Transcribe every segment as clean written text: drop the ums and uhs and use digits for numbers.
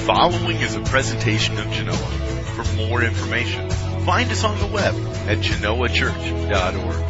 following is a presentation of Genoa. For more information, find us on the web at genoachurch.org.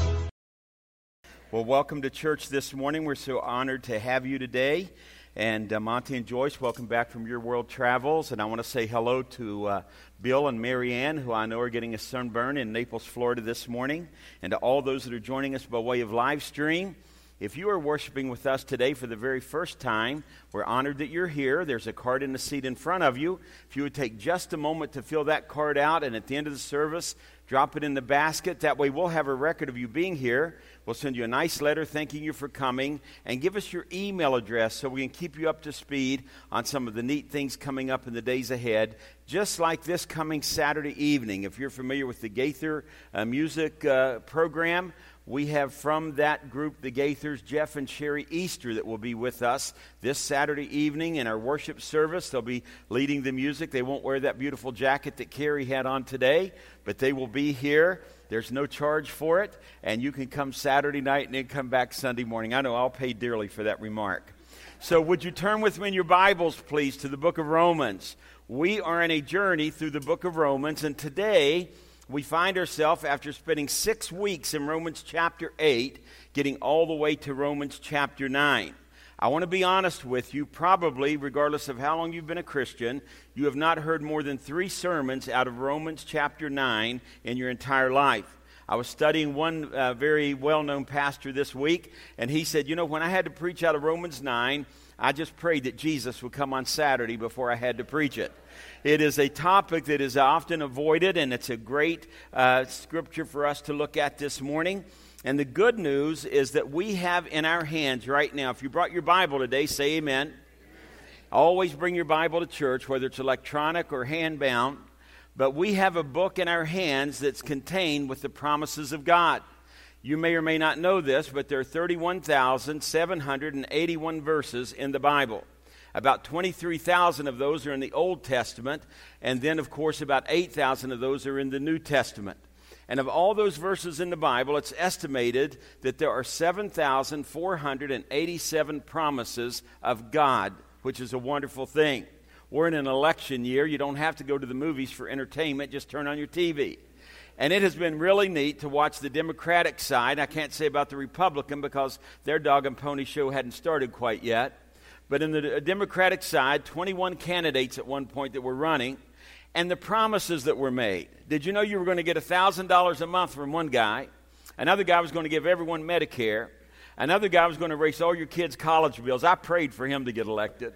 Well, welcome to church this morning. We're so honored to have you today. And Monty and Joyce, welcome back from your world travels. And I want to say hello to Bill and Marianne, who I know are getting a sunburn in Naples, Florida this morning. And to all those that are joining us by way of live stream. If you are worshiping with us today for the very first time, we're honored that you're here. There's a card in the seat in front of you. If you would take just a moment to fill that card out, and at the end of the service, drop it in the basket. That way we'll have a record of you being here. We'll send you a nice letter thanking you for coming, and give us your email address so we can keep you up to speed on some of the neat things coming up in the days ahead, just like this coming Saturday evening. If you're familiar with the Gaither music program, we have from that group, the Gaithers, Jeff and Sherry Easter, that will be with us this Saturday evening in our worship service. They'll be leading the music. They won't wear that beautiful jacket that Carrie had on today, but they will be here. There's no charge for it, and you can come Saturday night and then come back Sunday morning. I know I'll pay dearly for that remark. So would you turn with me in your Bibles, please, to the book of Romans. We are on a journey through the book of Romans, and today we find ourselves, after spending 6 weeks in Romans chapter 8, getting all the way to Romans chapter 9. I want to be honest with you, probably, regardless of how long you've been a Christian, you have not heard more than 3 sermons out of Romans chapter 9 in your entire life. I was studying one very well-known pastor this week, and he said, you know, when I had to preach out of Romans 9, I just prayed that Jesus would come on Saturday before I had to preach it. It is a topic that is often avoided, and it's a great scripture for us to look at this morning. And the good news is that we have in our hands right now, if you brought your Bible today, say amen. Always bring your Bible to church, whether it's electronic or hand-bound. But we have a book in our hands that's contained with the promises of God. You may or may not know this, but there are 31,781 verses in the Bible. About 23,000 of those are in the Old Testament, and then, of course, about 8,000 of those are in the New Testament. And of all those verses in the Bible, it's estimated that there are 7,487 promises of God, which is a wonderful thing. We're in an election year. You don't have to go to the movies for entertainment. Just turn on your TV. And it has been really neat to watch the Democratic side. I can't say about the Republican because their dog and pony show hadn't started quite yet. But in the Democratic side, 21 candidates at one point that were running, and the promises that were made. Did you know you were going to get $1,000 a month from one guy? Another guy was going to give everyone Medicare. Another guy was going to erase all your kids' college bills. I prayed for him to get elected.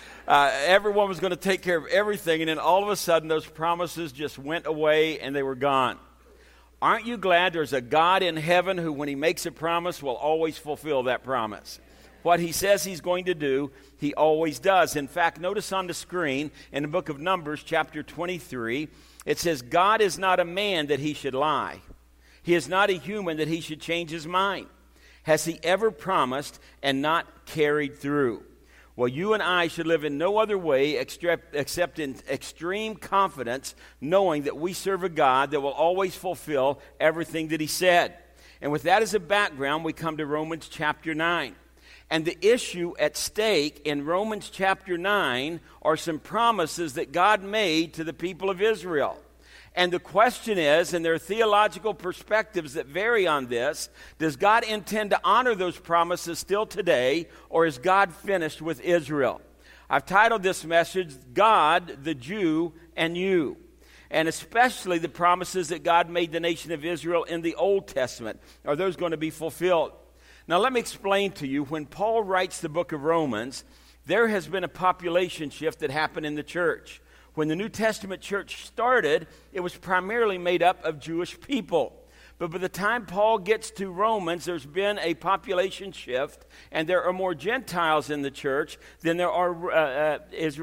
Everyone was going to take care of everything, and then all of a sudden those promises just went away and they were gone. Aren't you glad there's a God in heaven who, when he makes a promise, will always fulfill that promise? What he says he's going to do, he always does. In fact, notice on the screen in the book of Numbers, chapter 23, it says, God is not a man that he should lie. He is not a human that he should change his mind. Has he ever promised and not carried through? Well, you and I should live in no other way except in extreme confidence, knowing that we serve a God that will always fulfill everything that he said. And with that as a background, we come to Romans chapter 9. And the issue at stake in Romans chapter 9 are some promises that God made to the people of Israel. And the question is, and there are theological perspectives that vary on this, does God intend to honor those promises still today, or is God finished with Israel? I've titled this message, God, the Jew, and You. And especially the promises that God made the nation of Israel in the Old Testament. Are those going to be fulfilled? Now let me explain to you, when Paul writes the book of Romans, there has been a population shift that happened in the church. When the New Testament church started, it was primarily made up of Jewish people. But by the time Paul gets to Romans, there's been a population shift, and there are more Gentiles in the church than there are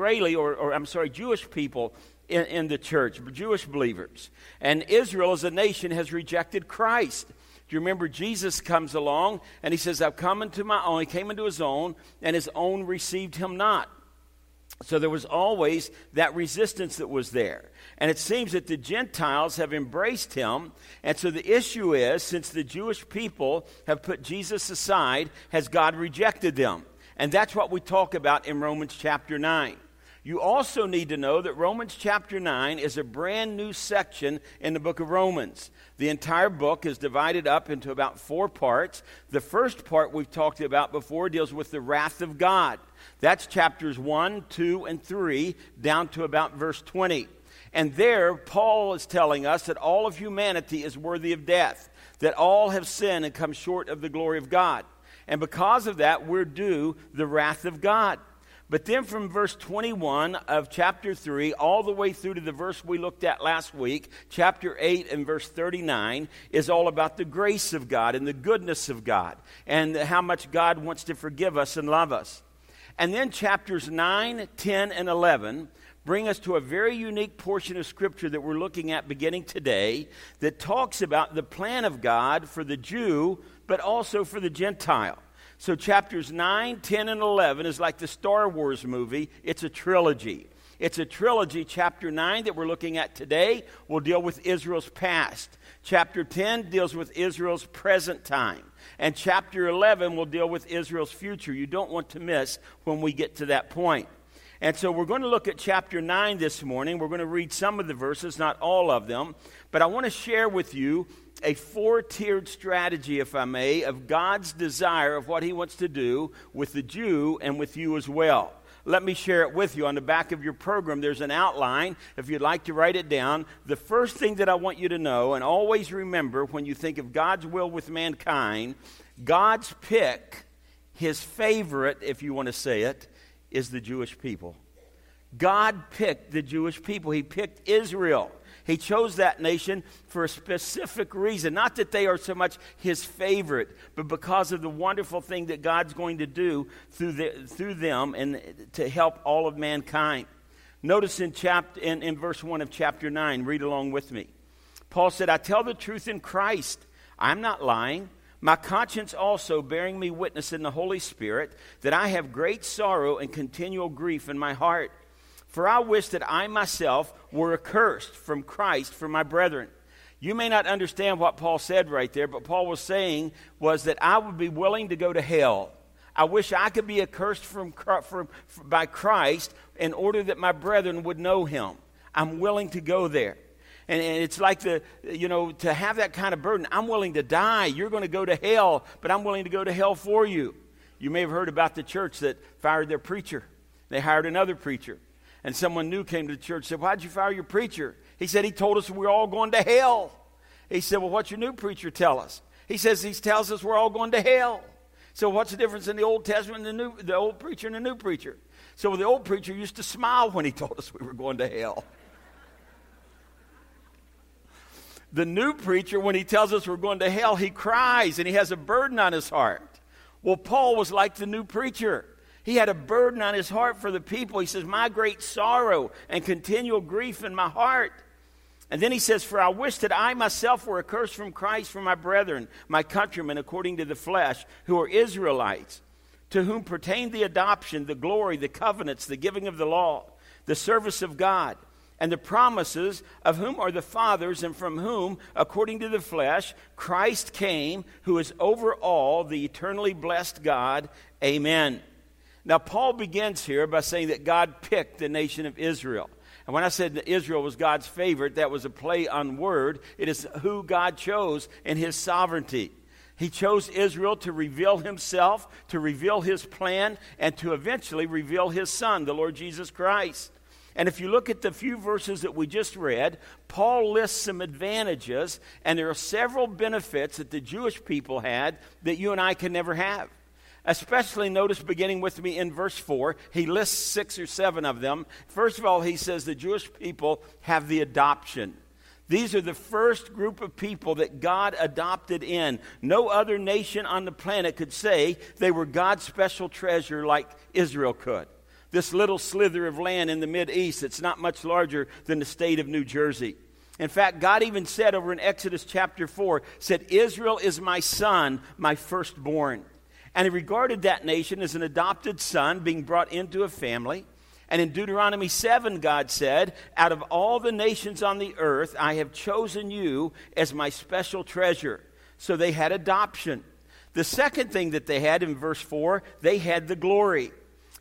Jewish people in the church, Jewish believers. And Israel as a nation has rejected Christ. Do you remember Jesus comes along, and he says, I've come into my own. He came into his own, and his own received him not. So there was always that resistance that was there. And it seems that the Gentiles have embraced him. And so the issue is, since the Jewish people have put Jesus aside, has God rejected them? And that's what we talk about in Romans chapter 9. You also need to know that Romans chapter 9 is a brand new section in the book of Romans. The entire book is divided up into about 4 parts. The first part we've talked about before deals with the wrath of God. That's chapters 1, 2, and 3, down to about verse 20. And there, Paul is telling us that all of humanity is worthy of death, that all have sinned and come short of the glory of God. And because of that, we're due the wrath of God. But then from verse 21 of chapter 3 all the way through to the verse we looked at last week, chapter 8 and verse 39, is all about the grace of God and the goodness of God and how much God wants to forgive us and love us. And then chapters 9, 10, and 11 bring us to a very unique portion of Scripture that we're looking at beginning today that talks about the plan of God for the Jew, but also for the Gentile. So chapters 9, 10, and 11 is like the Star Wars movie. It's a trilogy. It's a trilogy. Chapter 9 that we're looking at today will deal with Israel's past. Chapter 10 deals with Israel's present time. And chapter 11 will deal with Israel's future. You don't want to miss when we get to that point. And so we're going to look at chapter 9 this morning. We're going to read some of the verses, not all of them. But I want to share with you a 4-tiered strategy, if I may, of God's desire of what he wants to do with the Jew and with you as well. Let me share it with you. On the back of your program, there's an outline. If you'd like to write it down, the first thing that I want you to know, and always remember when you think of God's will with mankind, God's pick, his favorite, if you want to say it, is the Jewish people. God picked the Jewish people. He picked Israel. He chose that nation for a specific reason. Not that they are so much his favorite, but because of the wonderful thing that God's going to do through them and to help all of mankind. Notice in verse 1 of chapter 9, read along with me. Paul said, I tell the truth in Christ. I'm not lying. My conscience also bearing me witness in the Holy Spirit that I have great sorrow and continual grief in my heart. For I wish that I myself were accursed from Christ for my brethren. You may not understand what Paul said right there, but Paul was saying was that I would be willing to go to hell. I wish I could be accursed by Christ in order that my brethren would know him. I'm willing to go there. And it's like to have that kind of burden. I'm willing to die. You're going to go to hell, but I'm willing to go to hell for you. You may have heard about the church that fired their preacher. They hired another preacher. And someone new came to the church and said, why'd you fire your preacher? He said, he told us we're all going to hell. He said, well, what's your new preacher tell us? He says, he tells us we're all going to hell. So what's the difference in the Old Testament and the old preacher and the new preacher? So the old preacher used to smile when he told us we were going to hell. The new preacher, when he tells us we're going to hell, he cries and he has a burden on his heart. Well, Paul was like the new preacher. He had a burden on his heart for the people. He says, my great sorrow and continual grief in my heart. And then he says, for I wish that I myself were accursed from Christ for my brethren, my countrymen according to the flesh, who are Israelites, to whom pertain the adoption, the glory, the covenants, the giving of the law, the service of God, and the promises, of whom are the fathers, and from whom, according to the flesh, Christ came, who is over all, the eternally blessed God. Amen. Now, Paul begins here by saying that God picked the nation of Israel. And when I said that Israel was God's favorite, that was a play on word. It is who God chose in his sovereignty. He chose Israel to reveal himself, to reveal his plan, and to eventually reveal his son, the Lord Jesus Christ. And if you look at the few verses that we just read, Paul lists some advantages, and there are several benefits that the Jewish people had that you and I can never have. Especially notice beginning with me in verse 4, he lists 6 or 7 of them. First of all, he says the Jewish people have the adoption. These are the first group of people that God adopted in. No other nation on the planet could say they were God's special treasure like Israel could. This little slither of land in the Mideast that's not much larger than the state of New Jersey. In fact, God even said over in Exodus chapter 4, said, Israel is my son, my firstborn. And he regarded that nation as an adopted son being brought into a family. And in Deuteronomy 7, God said, out of all the nations on the earth, I have chosen you as my special treasure. So they had adoption. The second thing that they had in verse 4, they had the glory.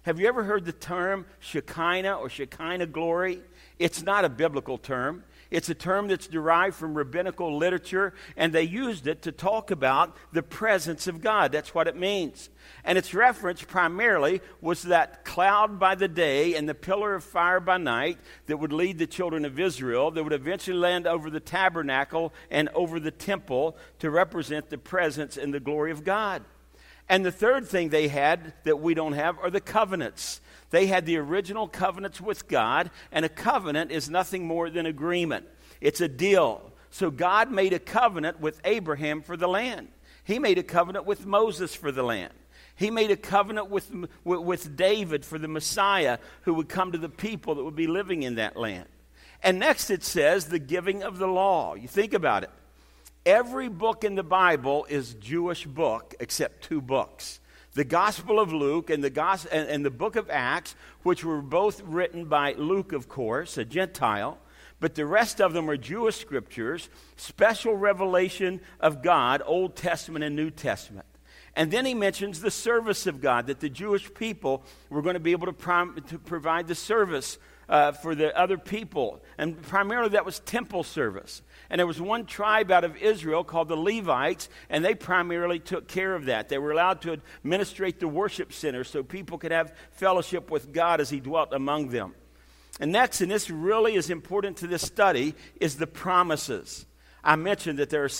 Have you ever heard the term Shekinah or Shekinah glory? It's not a biblical term. It's a term that's derived from rabbinical literature, and they used it to talk about the presence of God. That's what it means. And its reference primarily was that cloud by the day and the pillar of fire by night that would lead the children of Israel, that would eventually land over the tabernacle and over the temple to represent the presence and the glory of God. And the third thing they had that we don't have are the covenants. They had the original covenants with God, and a covenant is nothing more than agreement. It's a deal. So God made a covenant with Abraham for the land. He made a covenant with Moses for the land. He made a covenant with David for the Messiah who would come to the people that would be living in that land. And next it says the giving of the law. You think about it. Every book in the Bible is Jewish book except two books. The Gospel of Luke and the book of Acts, which were both written by Luke, of course, a Gentile. But the rest of them are Jewish scriptures, special revelation of God, Old Testament and New Testament. And then he mentions the service of God, that the Jewish people were going to be able to provide the service for the other people. And primarily that was temple service. And there was one tribe out of Israel called the Levites, and they primarily took care of that. They were allowed to administrate the worship center so people could have fellowship with God as he dwelt among them. And next, and this really is important to this study, is the promises. I mentioned that there are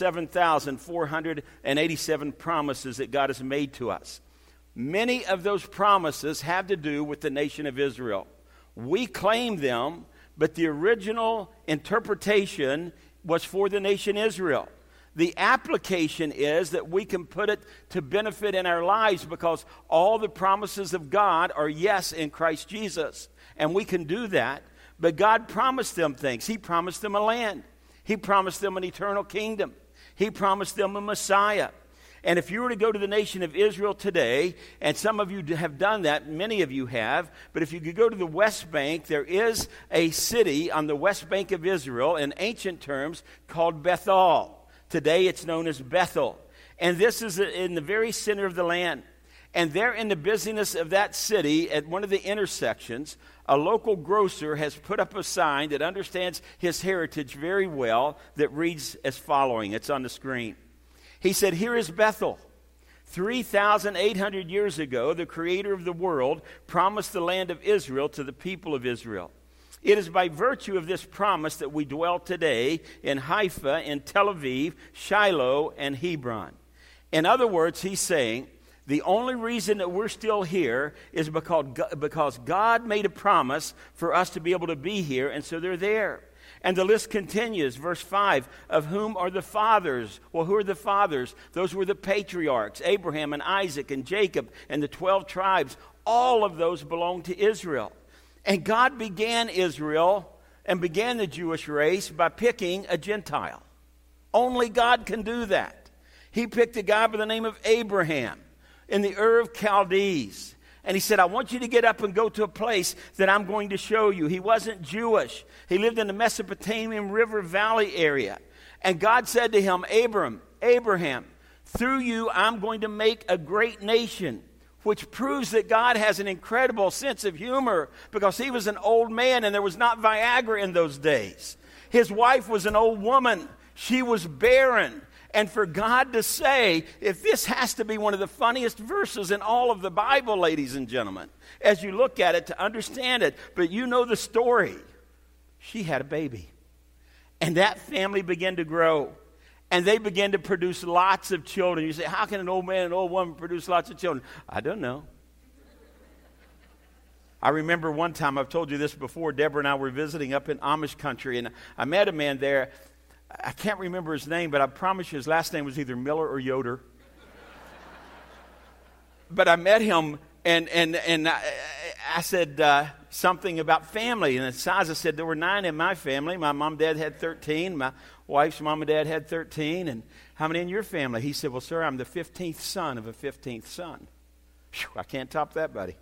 7,487 promises that God has made to us. Many of those promises have to do with the nation of Israel. We claim them, but the original interpretation was for the nation Israel. The application is that we can put it to benefit in our lives because all the promises of God are yes in Christ Jesus. And we can do that. But God promised them things. He promised them a land. He promised them an eternal kingdom. He promised them a Messiah. And if you were to go to the nation of Israel today, and some of you have done that, many of you have, but if you could go to the West Bank, there is a city on the West Bank of Israel in ancient terms called Bethel. Today it's known as Bethel. And this is in the very center of the land. And there in the busyness of that city, at one of the intersections, a local grocer has put up a sign that understands his heritage very well that reads as following. It's on the screen. He said, "Here is Bethel. 3,800 years ago, the creator of the world promised the land of Israel to the people of Israel. It is by virtue of this promise that we dwell today in Haifa, in Tel Aviv, Shiloh, and Hebron." In other words, he's saying, the only reason that we're still here is because God made a promise for us to be able to be here, and so they're there. And the list continues, verse 5, of whom are the fathers? Well, who are the fathers? Those were the patriarchs, Abraham and Isaac and Jacob and the 12 tribes. All of those belong to Israel. And God began Israel and began the Jewish race by picking a Gentile. Only God can do that. He picked a guy by the name of Abraham in the Ur of Chaldees. And he said, I want you to get up and go to a place that I'm going to show you. He wasn't Jewish. He lived in the Mesopotamian River Valley area. And God said to him, Abraham, through you I'm going to make a great nation, which proves that God has an incredible sense of humor because he was an old man and there was not Viagra in those days. His wife was an old woman. She was barren. And for God to say, if this has to be one of the funniest verses in all of the Bible, ladies and gentlemen, as you look at it to understand it, but you know the story. She had a baby. And that family began to grow. And they began to produce lots of children. You say, how can an old man and an old woman produce lots of children? I don't know. I remember one time, I've told you this before, Deborah and I were visiting up in Amish country, and I met a man there. I can't remember his name, but I promise you his last name was either Miller or Yoder. But I met him, and I said something about family. And Siza said, there were 9 in my family. My mom and dad had 13. My wife's mom and dad had 13. And how many in your family? He said, well, sir, I'm the 15th son of a 15th son. Whew, I can't top that, buddy.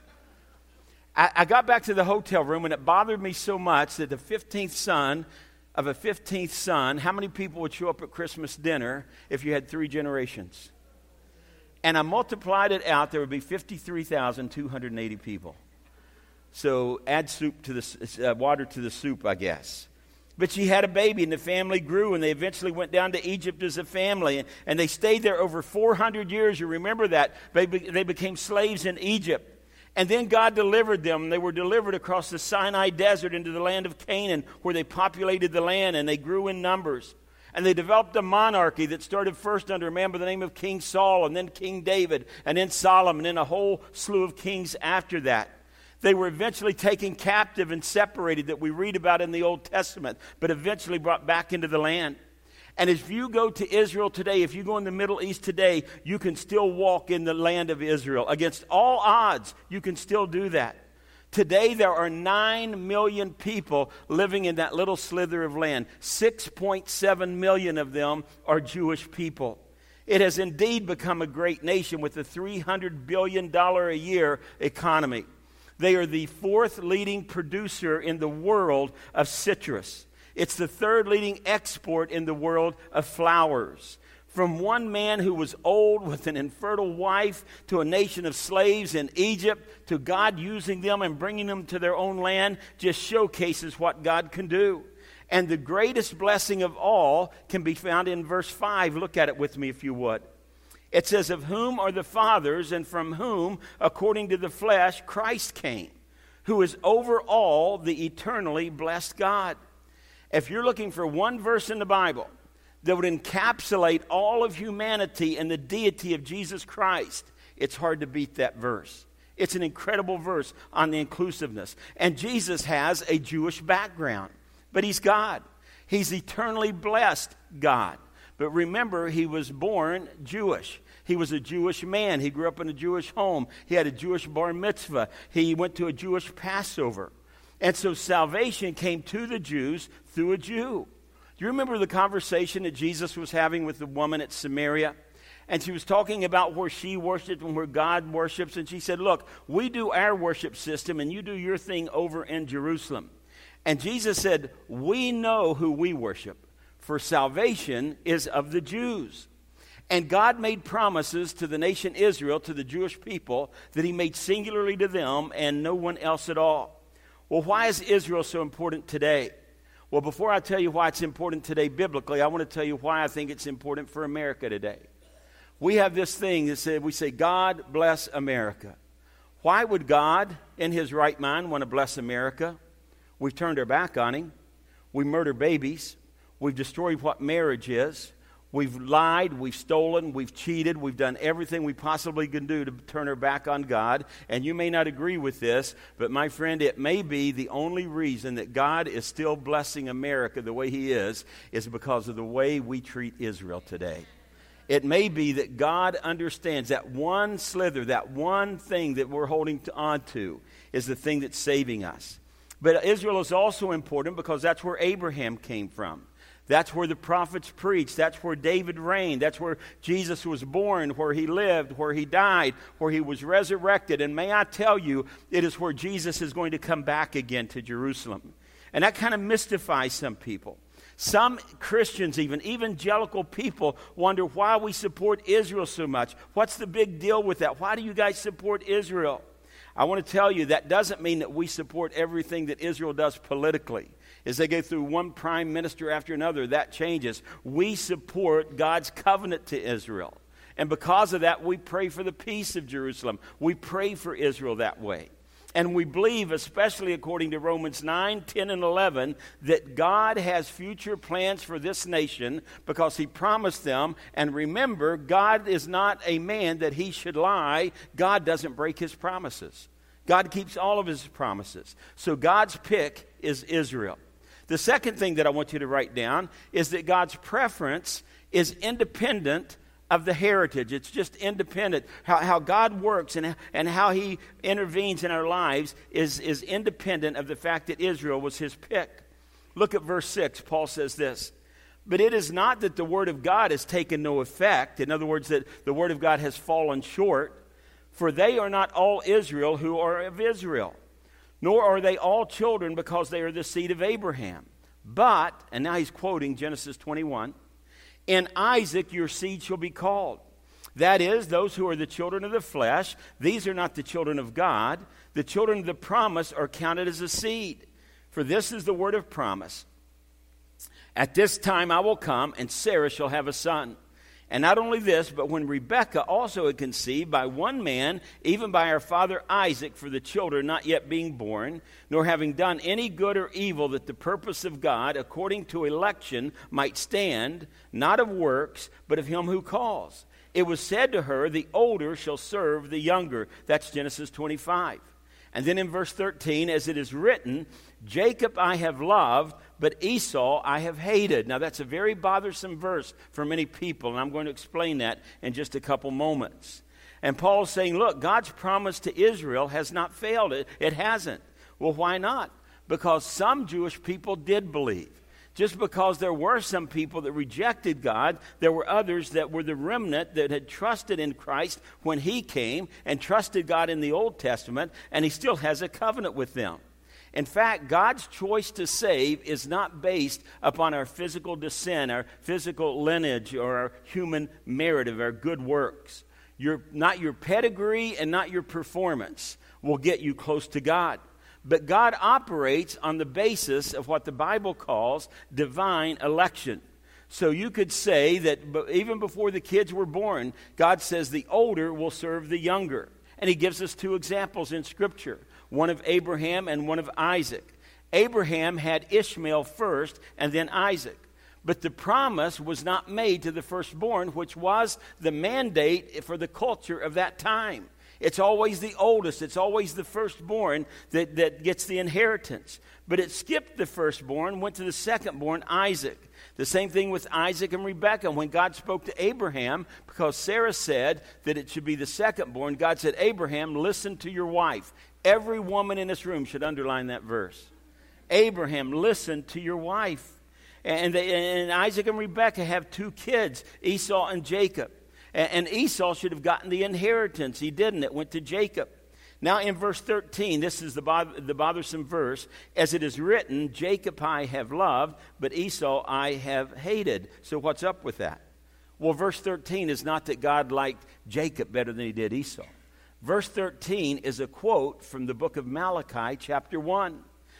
I got back to the hotel room, and it bothered me so much that the 15th son of a 15th son, how many people would show up at Christmas dinner if you had 3 generations? and I multiplied it out, there would be 53,280 people. So add soup to the water to the soup, I guess. But she had a baby, and the family grew, and they eventually went down to Egypt as a family, and they stayed there over 400 years. You remember that. They became slaves in Egypt. And then God delivered them. They were delivered across the Sinai Desert into the land of Canaan, where they populated the land, and they grew in numbers. And they developed a monarchy that started first under a man by the name of King Saul, and then King David, and then Solomon, and a whole slew of kings after that. They were eventually taken captive and separated, that we read about in the Old Testament, but eventually brought back into the land. And if you go to Israel today, if you go in the Middle East today, you can still walk in the land of Israel. Against all odds, you can still do that. Today, there are 9 million people living in that little slither of land. 6.7 million of them are Jewish people. It has indeed become a great nation with a $300 billion a year economy. They are the 4th leading producer in the world of citrus. It's the 3rd leading export in the world of flowers. From one man who was old with an infertile wife to a nation of slaves in Egypt to God using them and bringing them to their own land just showcases what God can do. And the greatest blessing of all can be found in verse 5. Look at it with me if you would. It says, of whom are the fathers, and from whom, according to the flesh, Christ came, who is over all the eternally blessed God. If you're looking for one verse in the Bible that would encapsulate all of humanity and the deity of Jesus Christ, it's hard to beat that verse. It's an incredible verse on the inclusiveness. And Jesus has a Jewish background, but he's God. He's eternally blessed God. But remember, he was born Jewish. He was a Jewish man. He grew up in a Jewish home. He had a Jewish bar mitzvah. He went to a Jewish Passover. And so salvation came to the Jews through a Jew. Do you remember the conversation that Jesus was having with the woman at Samaria? And she was talking about where she worshiped and where God worships. And she said, look, we do our worship system and you do your thing over in Jerusalem. And Jesus said, we know who we worship, for salvation is of the Jews. And God made promises to the nation Israel, to the Jewish people, that he made singularly to them and no one else at all. Well, why is Israel so important today? Well, before I tell you why it's important today biblically, I want to tell you why I think it's important for America today. We have this thing that said, we say, God bless America. Why would God, in his right mind, want to bless America? We've turned our back on him. We murder babies. We've destroyed what marriage is. We've lied, we've stolen, we've cheated, we've done everything we possibly can do to turn our back on God. And you may not agree with this, but my friend, it may be the only reason that God is still blessing America the way he is because of the way we treat Israel today. It may be that God understands that one slither, that one thing that we're holding on to is the thing that's saving us. But Israel is also important because that's where Abraham came from. That's where the prophets preached. That's where David reigned. That's where Jesus was born, where he lived, where he died, where he was resurrected. And may I tell you, it is where Jesus is going to come back again to Jerusalem. And that kind of mystifies some people. Some Christians, even evangelical people, wonder why we support Israel so much. What's the big deal with that? Why do you guys support Israel? I want to tell you that doesn't mean that we support everything that Israel does politically. As they go through one prime minister after another, that changes. We support God's covenant to Israel. And because of that, we pray for the peace of Jerusalem. We pray for Israel that way. And we believe, especially according to Romans 9, 10, and 11, that God has future plans for this nation because he promised them. And remember, God is not a man that he should lie. God doesn't break his promises. God keeps all of his promises. So God's pick is Israel. The second thing that I want you to write down is that God's preference is independent of the heritage. It's just independent. How God works and how he intervenes in our lives is independent of the fact that Israel was his pick. Look at verse 6. Paul says this, but it is not that the word of God has taken no effect. In other words, that the word of God has fallen short. For they are not all Israel who are of Israel, nor are they all children because they are the seed of Abraham. But, and now he's quoting Genesis 21, in Isaac your seed shall be called. That is, those who are the children of the flesh, these are not the children of God. The children of the promise are counted as a seed. For this is the word of promise. At this time I will come, and Sarah shall have a son. And not only this, but when Rebekah also had conceived by one man, even by our father Isaac, for the children not yet being born, nor having done any good or evil, that the purpose of God, according to election, might stand, not of works, but of him who calls. It was said to her, the older shall serve the younger. That's Genesis 25. And then in verse 13, as it is written, Jacob I have loved, but Esau I have hated. Now that's a very bothersome verse for many people, and I'm going to explain that in just a couple moments. And Paul's saying, look, God's promise to Israel has not failed. It hasn't. Well, why not? Because some Jewish people did believe. Just because there were some people that rejected God, there were others that were the remnant that had trusted in Christ when he came and trusted God in the Old Testament, and he still has a covenant with them. In fact, God's choice to save is not based upon our physical descent, our physical lineage, or our human merit of our good works. Not your pedigree and not your performance will get you close to God. But God operates on the basis of what the Bible calls divine election. So you could say that even before the kids were born, God says the older will serve the younger. And he gives us two examples in Scripture, one of Abraham and one of Isaac. Abraham had Ishmael first and then Isaac. But the promise was not made to the firstborn, which was the mandate for the culture of that time. It's always the oldest. It's always the firstborn that gets the inheritance. But it skipped the firstborn, went to the secondborn, Isaac. The same thing with Isaac and Rebekah. When God spoke to Abraham, because Sarah said that it should be the secondborn, God said, Abraham, listen to your wife. Every woman in this room should underline that verse. Abraham, listen to your wife. And Isaac and Rebekah have two kids, Esau and Jacob. And Esau should have gotten the inheritance. He didn't. It went to Jacob. Now in verse 13, this is the bothersome verse. As it is written, Jacob I have loved, but Esau I have hated. So what's up with that? Well, verse 13 is not that God liked Jacob better than he did Esau. Verse 13 is a quote from the book of Malachi, chapter 1.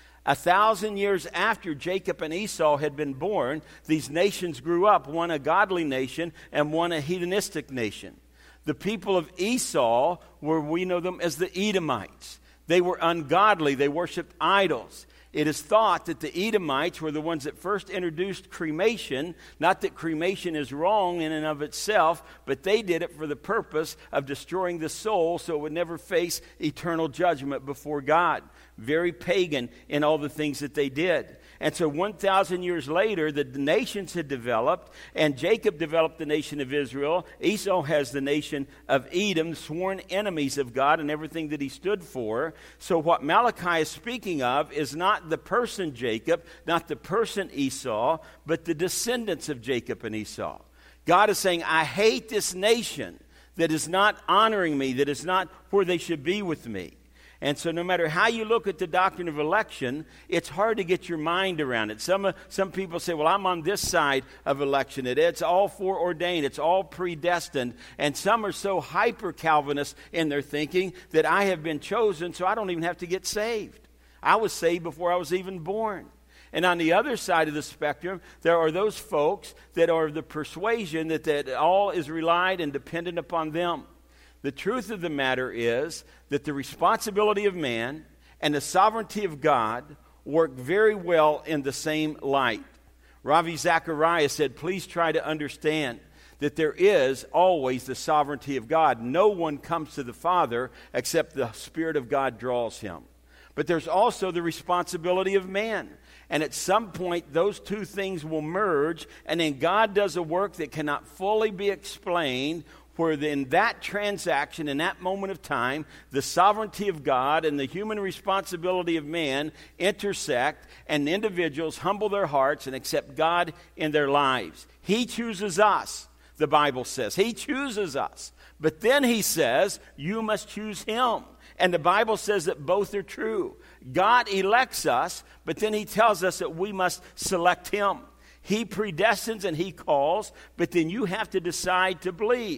1,000 years after Jacob and Esau had been born, these nations grew up, one a godly nation and one a hedonistic nation. The people of Esau we know them as the Edomites. They were ungodly. They worshiped idols. It is thought that the Edomites were the ones that first introduced cremation. Not that cremation is wrong in and of itself, but they did it for the purpose of destroying the soul so it would never face eternal judgment before God. Very pagan in all the things that they did. And so 1,000 years later, the nations had developed, and Jacob developed the nation of Israel. Esau has the nation of Edom, sworn enemies of God and everything that he stood for. So what Malachi is speaking of is not the person Jacob, not the person Esau, but the descendants of Jacob and Esau. God is saying, I hate this nation that is not honoring me, that is not where they should be with me. And so no matter how you look at the doctrine of election, it's hard to get your mind around it. Some people say, well, I'm on this side of election. It's all foreordained. It's all predestined. And some are so hyper-Calvinist in their thinking that I have been chosen, so I don't even have to get saved. I was saved before I was even born. And on the other side of the spectrum, there are those folks that are of the persuasion that all is relied and dependent upon them. The truth of the matter is that the responsibility of man and the sovereignty of God work very well in the same light. Ravi Zacharias said, please try to understand that there is always the sovereignty of God. No one comes to the Father except the Spirit of God draws him. But there's also the responsibility of man. And at some point, those two things will merge, and then God does a work that cannot fully be explained, where in that transaction, in that moment of time, the sovereignty of God and the human responsibility of man intersect, and individuals humble their hearts and accept God in their lives. He chooses us, the Bible says. He chooses us. But then he says, you must choose him. And the Bible says that both are true. God elects us, but then he tells us that we must select him. He predestines and he calls, but then you have to decide to believe.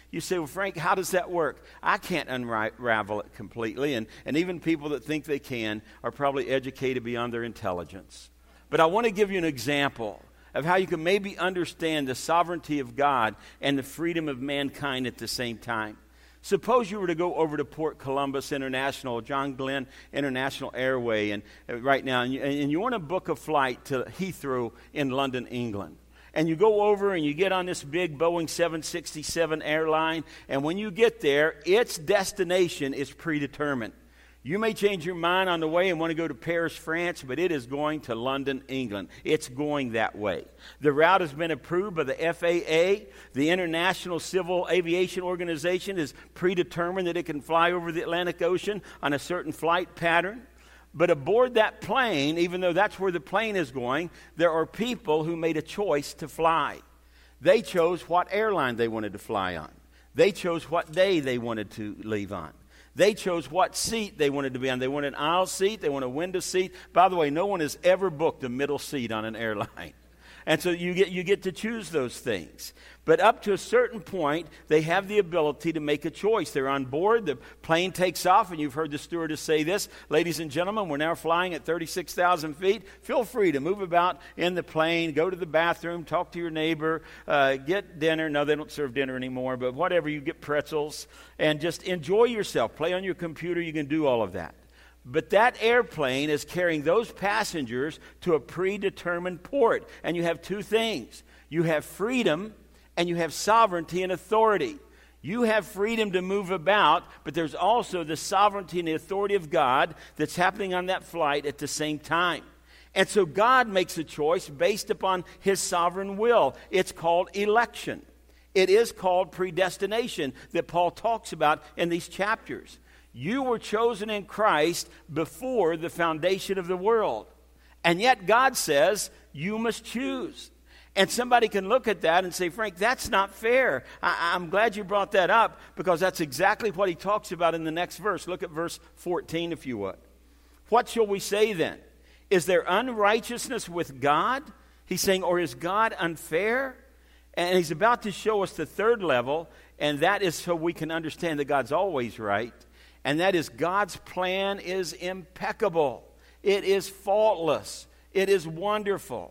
You say, well, Frank, how does that work? I can't unravel it completely, and even people that think they can are probably educated beyond their intelligence. But I want to give you an example of how you can maybe understand the sovereignty of God and the freedom of mankind at the same time. Suppose you were to go over to Port Columbus International, John Glenn International Airway, and right now, and you want to book a flight to Heathrow in London, England. And you go over and you get on this big Boeing 767 airline, and when you get there, its destination is predetermined. You may change your mind on the way and want to go to Paris, France, but it is going to London, England. It's going that way. The route has been approved by the FAA. The International Civil Aviation Organization is predetermined that it can fly over the Atlantic Ocean on a certain flight pattern. But aboard that plane, even though that's where the plane is going, there are people who made a choice to fly. They chose what airline they wanted to fly on. They chose what day they wanted to leave on. They chose what seat they wanted to be on. They wanted an aisle seat. They wanted a window seat. By the way, no one has ever booked a middle seat on an airline. And so you get to choose those things. But up to a certain point, they have the ability to make a choice. They're on board. The plane takes off, and you've heard the stewardess say this. Ladies and gentlemen, we're now flying at 36,000 feet. Feel free to move about in the plane, go to the bathroom, talk to your neighbor, get dinner. No, they don't serve dinner anymore, but whatever, you get pretzels, and just enjoy yourself. Play on your computer. You can do all of that. But that airplane is carrying those passengers to a predetermined port. And you have two things. You have freedom and you have sovereignty and authority. You have freedom to move about, but there's also the sovereignty and the authority of God that's happening on that flight at the same time. And so God makes a choice based upon his sovereign will. It's called election. It is called predestination that Paul talks about in these chapters. You were chosen in Christ before the foundation of the world. And yet God says you must choose. And somebody can look at that and say, Frank, that's not fair. I'm glad you brought that up, because that's exactly what he talks about in the next verse. Look at verse 14 if you would. What shall we say then? Is there unrighteousness with God? He's saying, or is God unfair? And he's about to show us the third level, and that is so we can understand that God's always right. And that is, God's plan is impeccable. It is faultless. It is wonderful.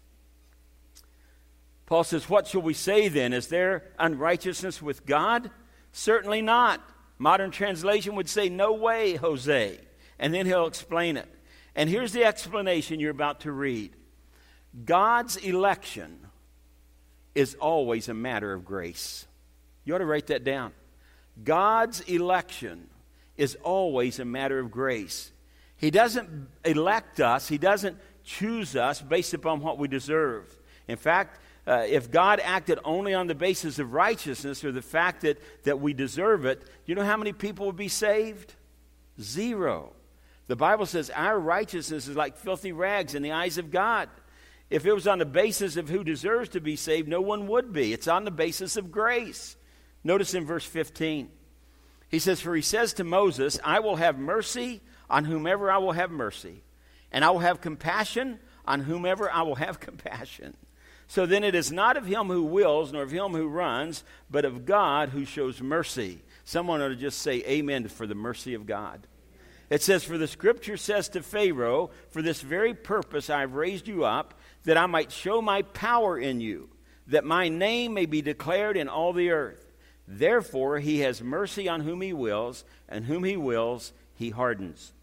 Paul says, what shall we say then? Is there unrighteousness with God? Certainly not. Modern translation would say, no way, Jose. And then he'll explain it. And here's the explanation you're about to read. God's election is always a matter of grace. You ought to write that down. God's election is always a matter of grace. He doesn't elect us. He doesn't choose us based upon what we deserve. In fact, if God acted only on the basis of righteousness or the fact that we deserve it, you know how many people would be saved? Zero. The Bible says our righteousness is like filthy rags in the eyes of God. If it was on the basis of who deserves to be saved, no one would be. It's on the basis of grace. Notice in verse 15. He says, for he says to Moses, I will have mercy on whomever I will have mercy, and I will have compassion on whomever I will have compassion. So then it is not of him who wills, nor of him who runs, but of God who shows mercy. Someone ought to just say amen for the mercy of God. It says, for the scripture says to Pharaoh, for this very purpose I have raised you up, that I might show my power in you, that my name may be declared in all the earth. Therefore, he has mercy on whom he wills, and whom he wills, he hardens.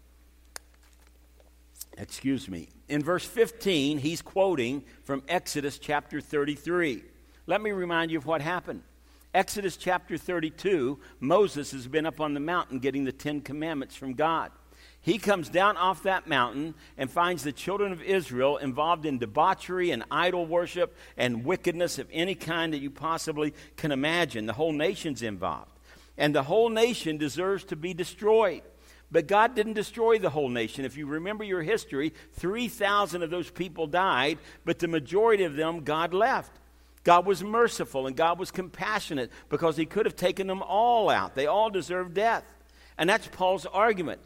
In verse 15, he's quoting from Exodus chapter 33. Let me remind you of what happened. Exodus chapter 32, Moses has been up on the mountain getting the 10 Commandments from God. He comes down off that mountain and finds the children of Israel involved in debauchery and idol worship and wickedness of any kind that you possibly can imagine. The whole nation's involved. And the whole nation deserves to be destroyed. But God didn't destroy the whole nation. If you remember your history, 3,000 of those people died, but the majority of them God left. God was merciful and God was compassionate because he could have taken them all out. They all deserved death. And that's Paul's argument.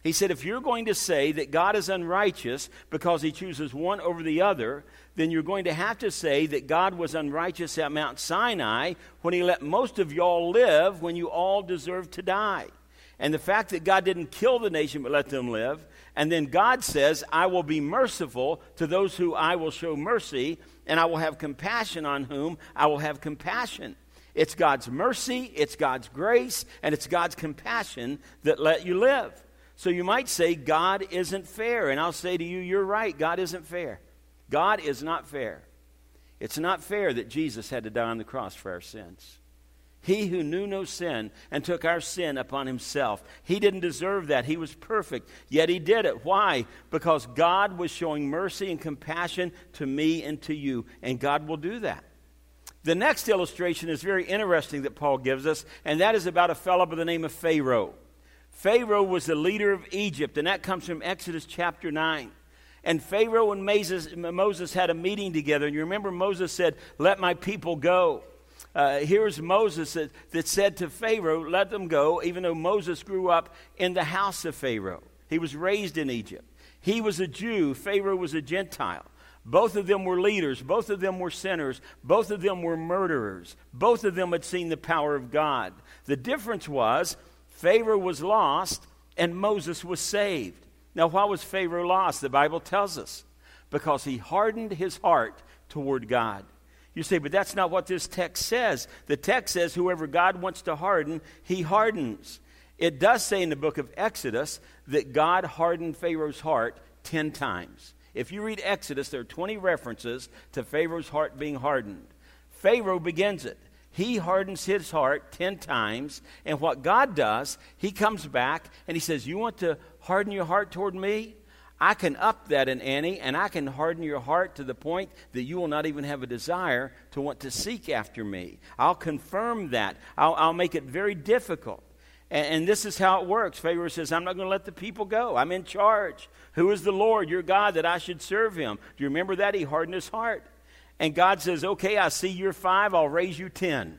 He said, if you're going to say that God is unrighteous because he chooses one over the other, then you're going to have to say that God was unrighteous at Mount Sinai when he let most of y'all live when you all deserved to die. And the fact that God didn't kill the nation but let them live, and then God says, I will be merciful to those who I will show mercy, and I will have compassion on whom I will have compassion. It's God's mercy, it's God's grace, and it's God's compassion that let you live. So you might say, God isn't fair. And I'll say to you, you're right, God isn't fair. God is not fair. It's not fair that Jesus had to die on the cross for our sins. He who knew no sin and took our sin upon himself. He didn't deserve that. He was perfect, yet he did it. Why? Because God was showing mercy and compassion to me and to you, and God will do that. The next illustration is very interesting that Paul gives us, and that is about a fellow by the name of Pharaoh. Pharaoh was the leader of Egypt, and that comes from Exodus chapter 9. And Pharaoh and Moses had a meeting together. And you remember Moses said, let my people go. Here's Moses that said to Pharaoh, let them go, even though Moses grew up in the house of Pharaoh. He was raised in Egypt. He was a Jew. Pharaoh was a Gentile. Both of them were leaders. Both of them were sinners. Both of them were murderers. Both of them had seen the power of God. The difference was Pharaoh was lost and Moses was saved. Now, why was Pharaoh lost? The Bible tells us. Because he hardened his heart toward God. You say, but that's not what this text says. The text says whoever God wants to harden, he hardens. It does say in the book of Exodus that God hardened Pharaoh's heart 10 times. If you read Exodus, there are 20 references to Pharaoh's heart being hardened. Pharaoh begins it. He hardens his heart 10 times, and what God does, he comes back and he says, you want to harden your heart toward me? I can up that an ante, and I can harden your heart to the point that you will not even have a desire to want to seek after me. I'll confirm that. I'll make it very difficult. And this is how it works. Pharaoh says, I'm not going to let the people go. I'm in charge. Who is the Lord, your God, that I should serve him? Do you remember that? He hardened his heart. And God says, okay, I see you're 5, I'll raise you 10.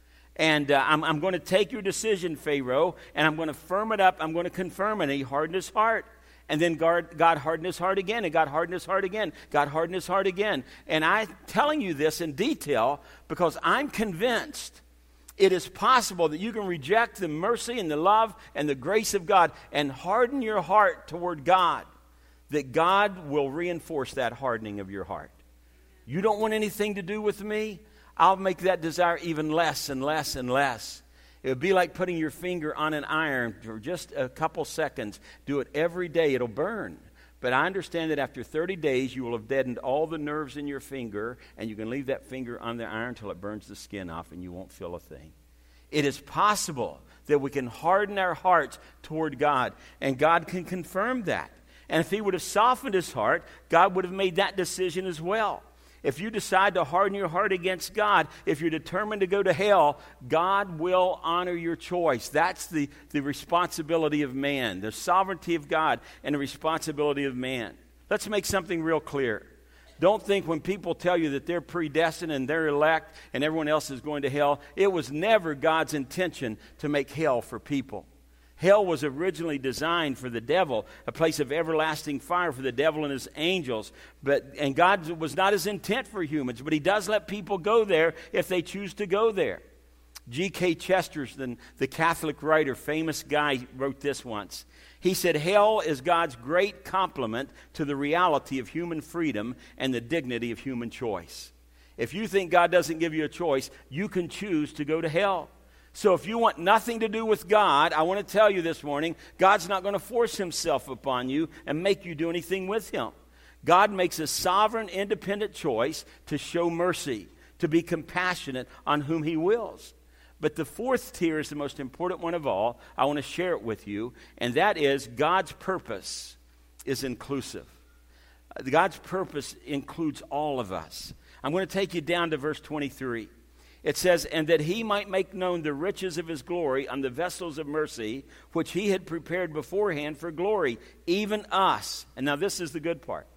And I'm going to take your decision, Pharaoh, and I'm going to firm it up. I'm going to confirm it. And he hardened his heart. And then God hardened his heart again, and God hardened his heart again. God hardened his heart again. And I'm telling you this in detail because I'm convinced it is possible that you can reject the mercy and the love and the grace of God and harden your heart toward God, that God will reinforce that hardening of your heart. You don't want anything to do with me? I'll make that desire even less and less and less. It would be like putting your finger on an iron for just a couple seconds. Do it every day. It'll burn. But I understand that after 30 days, you will have deadened all the nerves in your finger, and you can leave that finger on the iron until it burns the skin off, and you won't feel a thing. It is possible that we can harden our hearts toward God, and God can confirm that. And if he would have softened his heart, God would have made that decision as well. If you decide to harden your heart against God, if you're determined to go to hell, God will honor your choice. That's the responsibility of man, the sovereignty of God and the responsibility of man. Let's make something real clear. Don't think when people tell you that they're predestined and they're elect and everyone else is going to hell, it was never God's intention to make hell for people. Hell was originally designed for the devil, a place of everlasting fire for the devil and his angels. And God was not his intent for humans, but he does let people go there if they choose to go there. G.K. Chesterton, the Catholic writer, famous guy, wrote this once. He said, hell is God's great compliment to the reality of human freedom and the dignity of human choice. If you think God doesn't give you a choice, you can choose to go to hell. So if you want nothing to do with God, I want to tell you this morning, God's not going to force himself upon you and make you do anything with him. God makes a sovereign, independent choice to show mercy, to be compassionate on whom he wills. But the fourth tier is the most important one of all. I want to share it with you, and that is God's purpose is inclusive. God's purpose includes all of us. I'm going to take you down to verse 23. It says, and that he might make known the riches of his glory on the vessels of mercy, which he had prepared beforehand for glory, even us. And now this is the good part.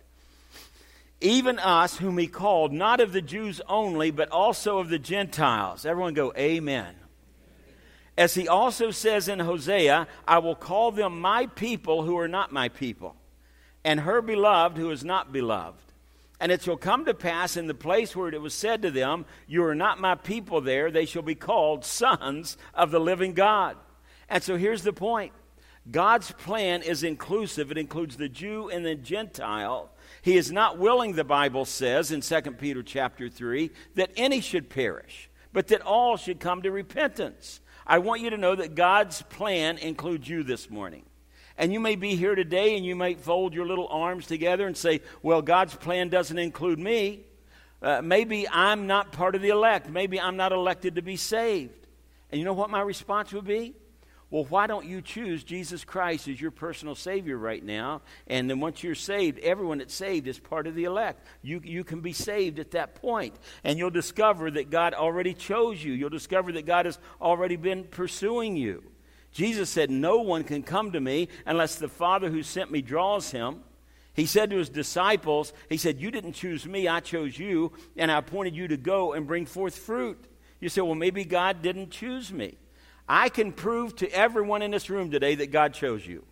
Even us whom he called, not of the Jews only, but also of the Gentiles. Everyone go, amen. As he also says in Hosea, I will call them my people who are not my people, and her beloved who is not beloved. And it shall come to pass in the place where it was said to them, you are not my people there, they shall be called sons of the living God. And so here's the point. God's plan is inclusive. It includes the Jew and the Gentile. He is not willing, the Bible says in 2 Peter chapter 3, that any should perish, but that all should come to repentance. I want you to know that God's plan includes you this morning. And you may be here today and you might fold your little arms together and say, well, God's plan doesn't include me. Maybe I'm not part of the elect. Maybe I'm not elected to be saved. And you know what my response would be? Well, why don't you choose Jesus Christ as your personal Savior right now? And then once you're saved, everyone that's saved is part of the elect. You can be saved at that point. And you'll discover that God already chose you. You'll discover that God has already been pursuing you. Jesus said, no one can come to me unless the Father who sent me draws him. He said to his disciples, he said, you didn't choose me, I chose you, and I appointed you to go and bring forth fruit. You say, well, maybe God didn't choose me. I can prove to everyone in this room today that God chose you.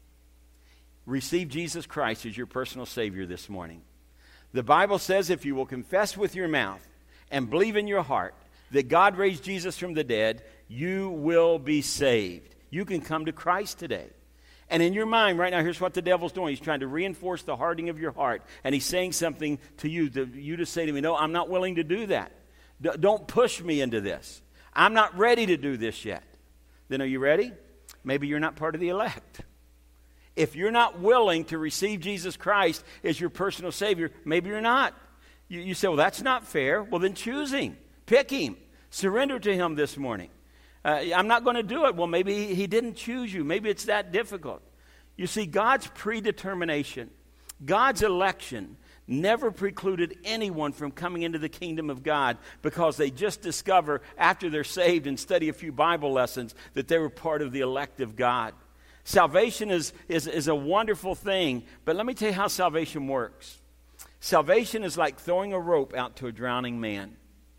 Receive Jesus Christ as your personal Savior this morning. The Bible says if you will confess with your mouth and believe in your heart that God raised Jesus from the dead, you will be saved. You can come to Christ today. And in your mind right now, here's what the devil's doing. He's trying to reinforce the hardening of your heart. And he's saying something to you to say to me, no, I'm not willing to do that. Don't push me into this. I'm not ready to do this yet. Then are you ready? Maybe you're not part of the elect. If you're not willing to receive Jesus Christ as your personal Savior, maybe you're not. You say, well, that's not fair. Well, then choose him. Pick him. Surrender to him this morning. I'm not going to do it. Well, maybe he didn't choose you. Maybe it's that difficult. You see, God's predetermination, God's election never precluded anyone from coming into the kingdom of God because they just discover after they're saved and study a few Bible lessons that they were part of the elect of God. Salvation is a wonderful thing, but let me tell you how salvation works. Salvation is like throwing a rope out to a drowning man.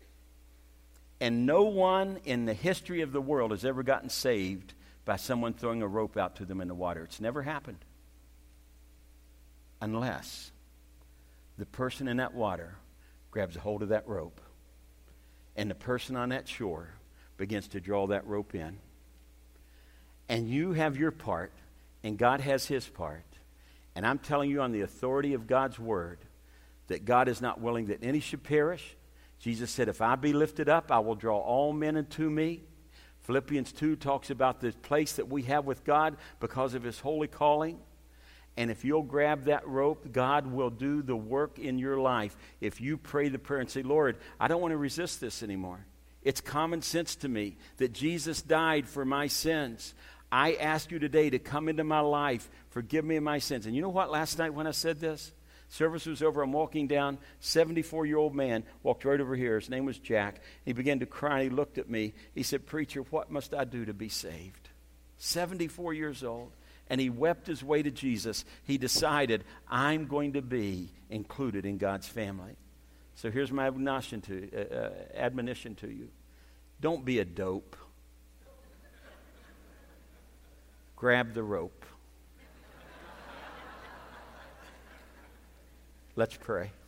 And no one in the history of the world has ever gotten saved by someone throwing a rope out to them in the water. It's never happened. Unless the person in that water grabs a hold of that rope and the person on that shore begins to draw that rope in. And you have your part and God has his part. And I'm telling you on the authority of God's word that God is not willing that any should perish. Jesus said, if I be lifted up, I will draw all men unto me. Philippians 2 talks about the place that we have with God because of his holy calling. And if you'll grab that rope, God will do the work in your life. If you pray the prayer and say, Lord, I don't want to resist this anymore. It's common sense to me that Jesus died for my sins. I ask you today to come into my life, forgive me of my sins. And you know what, last night when I said this? Service was over, I'm walking down, 74-year-old man walked right over here. His name was Jack. He began to cry, and he looked at me. He said, preacher, what must I do to be saved? 74 years old. And he wept his way to Jesus. He decided, I'm going to be included in God's family. So here's my admonition to you. Don't be a dope. Grab the rope. Let's pray.